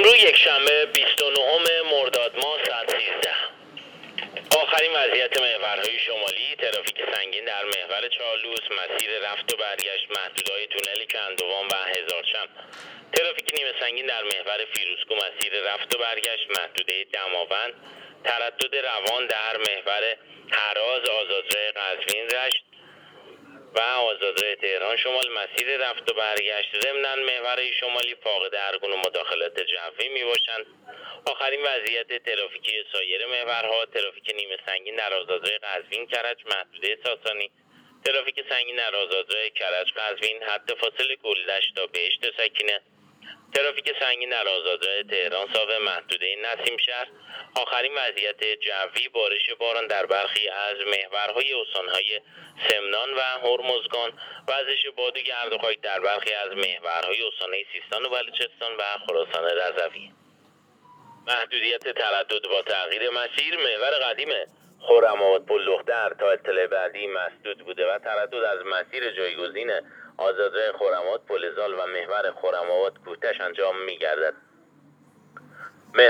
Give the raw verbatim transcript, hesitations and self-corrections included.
شروع یک شنبه بیست و نهم مرداد ماه ساعت سیزده. آخرین وضعیت محورهای شمالی: ترافیک سنگین در محور چالوس، مسیر رفت و برگشت، محدودهای تونل کندوان و هزارچند. ترافیک نیمه سنگین در محور فیروزکوه، مسیر رفت و برگشت، محدوده دماوند. تردد روان در محور هراز، آزادراه قزوین رشت و آزادراه تهران شمال، مسیر رفت و برگشت. ضمناً محورهای شمالی فاقد هر گونه مداخلات جوی می باشند. آخرین وضعیت ترافیکی سایر محورها: ترافیک نیمه سنگین در آزادراه قزوین کرج، محدوده ساسانی. ترافیک سنگین در آزادراه کرج قزوین، حد فاصل گلدشت تا بهشت سکینه. ترافیک سنگین در آزادراه تهران ساوه، محدوده نسیم شهر. آخرین وضعیت جوی: بارش باران در برخی از محورهای استانهای سمنان و هرمزگان، وزش باد و گرد و خاک در برخی از محورهای استانهای سیستان و بلوچستان و خراسان رضوی. محدودیت تردد با تغییر مسیر: محور قدیم خرم‌آباد پل دختر تا اطلاع بعدی مسدود بوده و تردد از مسیر جایگزین آزادراه خرم‌آباد پل زال و محور خرم‌آباد کوهتش انجام می‌گردد.